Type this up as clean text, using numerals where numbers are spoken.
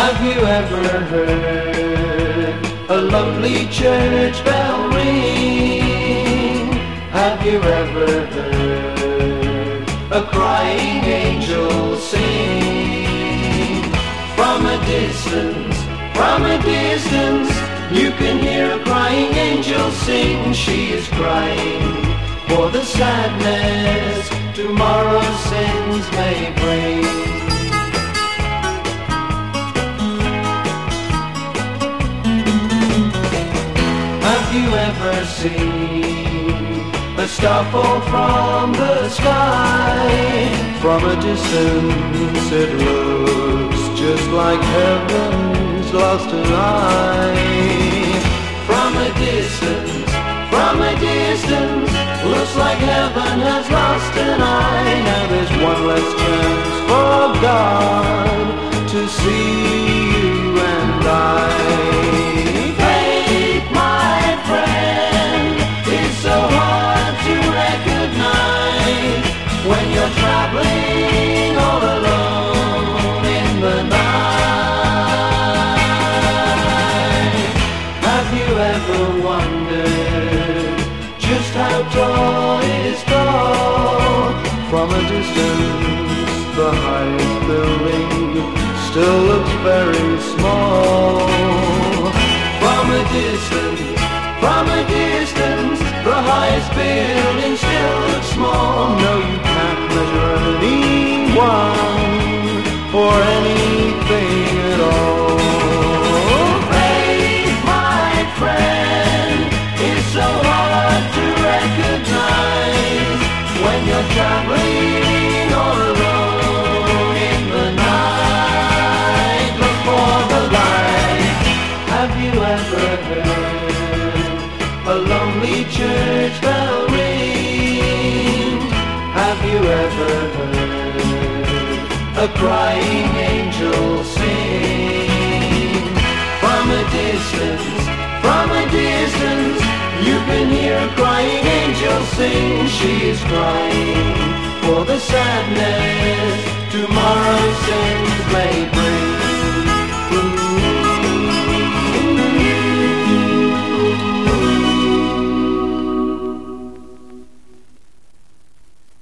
Have you ever heard a lonely church bell ring? Have you ever heard a crying angel sing? From a distance, you can hear a crying angel sing. She is crying for the sadness tomorrow's sins may bring. Have you ever seen a star fall from the sky? From a distance it looks just like heaven's lost an eye. From a distance, looks like heaven has lost an eye. Now there's one less chance for God to see you and I. Faith, my friend, is so hard to recognize when you're traveling all alone in the night. Have you ever wondered just how tall is tall? From a distance, the highest building still looks very small. From a distance, the highest building still looks small. No, you can't measure anyone or anything at all. Faith, my friend, is so hard to recognize when you're traveling all alone in the night. Look for the light. Have you ever heard a lonely church bell ring? Have you ever heard a crying angel sing? From a distance, you can hear a crying angel sing. She is crying for the sadness tomorrow's sins may bring.